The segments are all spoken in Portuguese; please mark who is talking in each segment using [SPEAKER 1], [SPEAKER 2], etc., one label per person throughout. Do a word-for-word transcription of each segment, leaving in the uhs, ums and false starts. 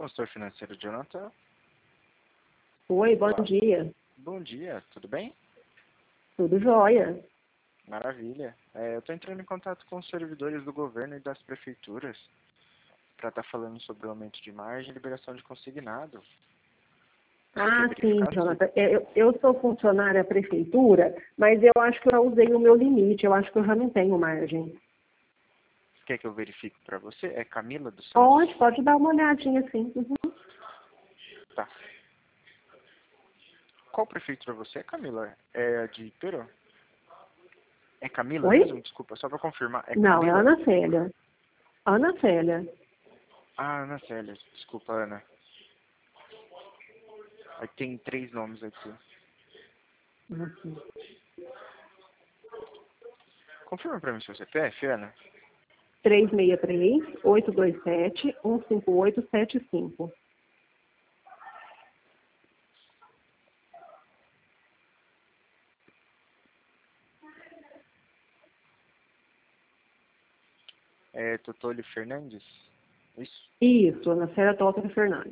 [SPEAKER 1] consultor financeiro Jonathan.
[SPEAKER 2] Oi, bom
[SPEAKER 1] Olá.
[SPEAKER 2] dia.
[SPEAKER 1] Bom dia, tudo bem?
[SPEAKER 2] Tudo jóia?
[SPEAKER 1] Maravilha. É, eu estou entrando em contato com os servidores do governo e das prefeituras para estar falando sobre o aumento de margem e liberação de consignado. Você
[SPEAKER 2] Ah,
[SPEAKER 1] quer
[SPEAKER 2] sim,
[SPEAKER 1] verificar se...
[SPEAKER 2] Jonathan. É, Eu, eu sou funcionária da prefeitura, mas eu acho que eu já usei o meu limite. Eu acho que eu já não tenho margem.
[SPEAKER 1] Quer que eu verifique para você? É Camila dos Santos?
[SPEAKER 2] Pode, pode dar uma olhadinha, sim. Uhum.
[SPEAKER 1] Tá. Qual prefeitura você é, Camila? É a de Peru? É Camila
[SPEAKER 2] Oi?
[SPEAKER 1] mesmo? Desculpa, só para confirmar. É
[SPEAKER 2] Não, é
[SPEAKER 1] Camila?
[SPEAKER 2] Ana Célia. Ana Célia.
[SPEAKER 1] Ah, Ana Célia. Desculpa, Ana. Aí tem três nomes aqui.
[SPEAKER 2] Uhum.
[SPEAKER 1] Confirma para mim seu C P F, Ana.
[SPEAKER 2] três seis três, oito dois sete, um cinco oito sete cinco.
[SPEAKER 1] É Totoli Fernandes? Isso?
[SPEAKER 2] Isso, Ana Célia Tota Fernandes.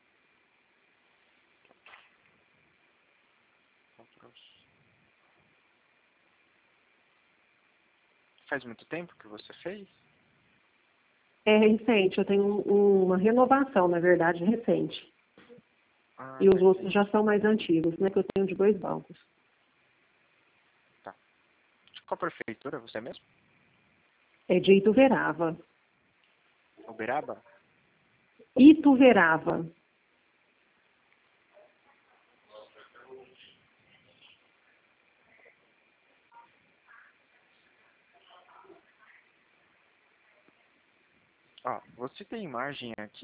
[SPEAKER 1] Faz muito tempo que você fez?
[SPEAKER 2] É recente, eu tenho um- uma renovação, na verdade, recente.
[SPEAKER 1] Ah,
[SPEAKER 2] E os outros
[SPEAKER 1] perfeito.
[SPEAKER 2] já são mais antigos, né? Que eu tenho de dois bancos.
[SPEAKER 1] Tá. De qual prefeitura você é mesmo?
[SPEAKER 2] É de Ituverava.
[SPEAKER 1] Uberaba?
[SPEAKER 2] Ituverava.
[SPEAKER 1] Ó, você tem margem aqui